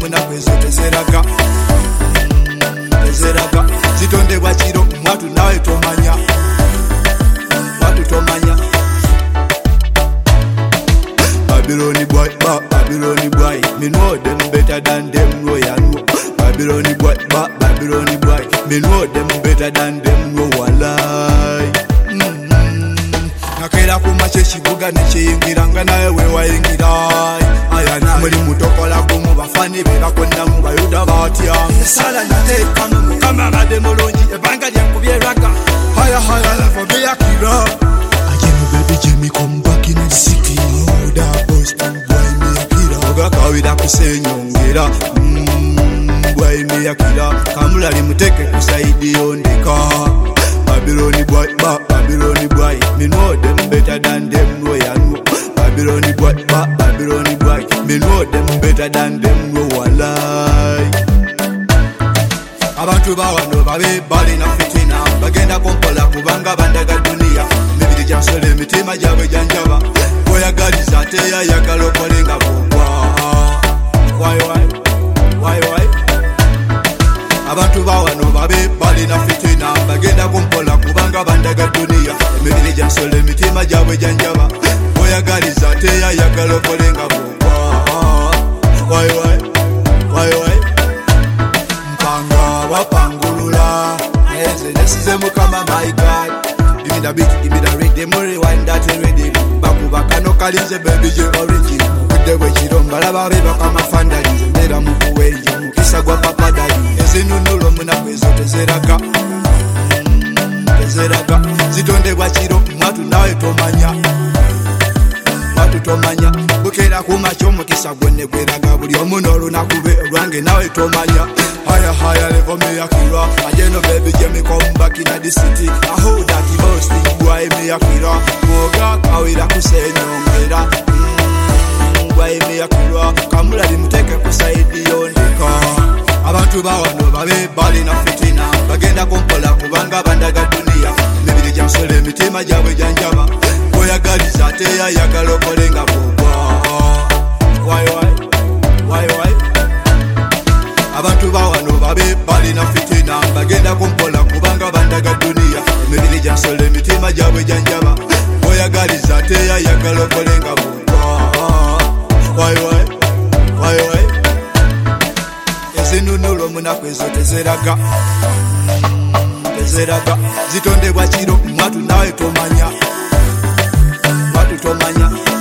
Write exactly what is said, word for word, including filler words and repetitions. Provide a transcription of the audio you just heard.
munaku ezo tezeraga tezeraga zitondebwa kiro mwatu nawe tomanya mwatu tomanya Babylon boy, ba, Babylon boy. Me know them better than them royal. Babylon boy, ba, Babylon boy. Me know them better than them royal. Mm-hmm. Nakera kumache shibuga nechiyingiranga nawe wewayingira. Ayana muri mutokola kumu bafani bera kwenda mu bayuda batya. Sala nateka mu kama bademolonji ebanga lyankubyeraga. Haya haya level be akira. Ajemu baby Jimmy come back in the city. Kawida kusenyongera mmm boy me yakira kamula limuteke kusaidi ondeka Babylon boy ba Babylon boy me know them better than them royal Babylon boy ba Babylon boy me know them better than them royal abantu bawano babe bali na fitina bagenda kompola kubanga bandaga dunia mibiri jasole mitima jabe janjaba oyagaliza ate yayagala okolenga bwobwa why why why why abantu bawano babe bali na fitina bagenda kumpola kubanga bandaga dunia emibiri jansole emitima gyabwe janjaba oyagaliza ate yayagala okolenga bwobwa why why why why mpanga wapangulula eze nesize mukama my god give me the beat give me the rhythm rewind that ready bakano kalinze baby je origin kudde bwe kiromba laba beba kama fandali ndera mukuweje mukisa gwa papa dali ezinunulo munaku ezo tezeraga tezeraga zitondebwa kiro mwatu nawe tomanya mwatu tomanya bukera kumacho mukisa gwenne gweraga buli omuno olunakube olwange nawe tomanya haya haya level me yakira ajeno baby je me come back in the city I hold that boss boy me yakira moga kawira kusenyongera boy me yakira kamula limuteke kusaidi yondeka abantu bawano babe bali na fitina bagenda kompola kubanga bandaga dunia mibiri jamsole mitima jabe janjaba oyagaliza ate yayagala okolenga bwobwa why why why why abantu bawano babe bali na fitina bagenda kumpola kubanga bandaga dunia mibiri jansole mitima jabe janjaba oyagaliza ate yayagala okolenga bwobwa why why why why ezinunulo munaku ezo tezeraga tezeraga zitondebwa kiro mwatu nawe tomanya mwatu tomanya